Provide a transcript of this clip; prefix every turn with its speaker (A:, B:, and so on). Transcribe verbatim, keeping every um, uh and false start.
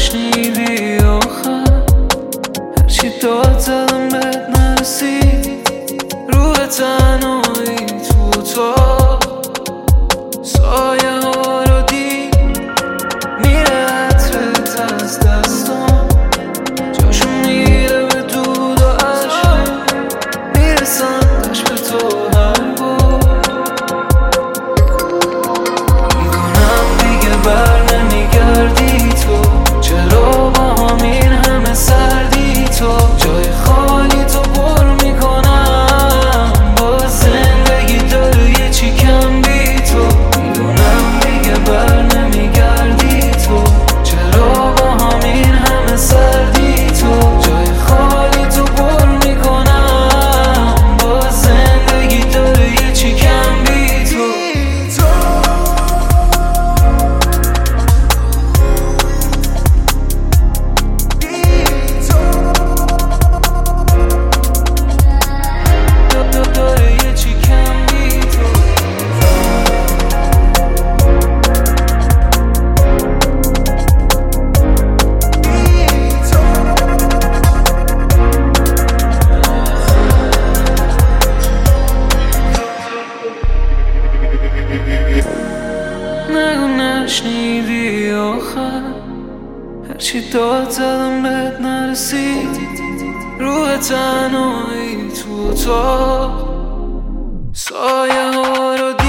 A: نشنیدی آخر هرچی داد زدم بهت نرسید روح تنهایی تو اتاق سایه ها رو دید میره عطرت از دستام جاشون میره به دود و عشق میرسندش به تو هر بار میدونم دیگه بر نمیگردی تو چرا با همین همه سردی تو جای خالی تو پر میکنم با زندگی داره یه چی کم بی تو میدونم دیگه بر نمیگردی تو چرا با همین همه سردی تو جای خالی تو پر میکنم با زندگی داره یه چی کم بی تو داره یه چی کم بی تو نگو نشنیدی آخر هرچی داد زدم بهت نرسید روح تنهایی تو اتاق سایه ها رو دید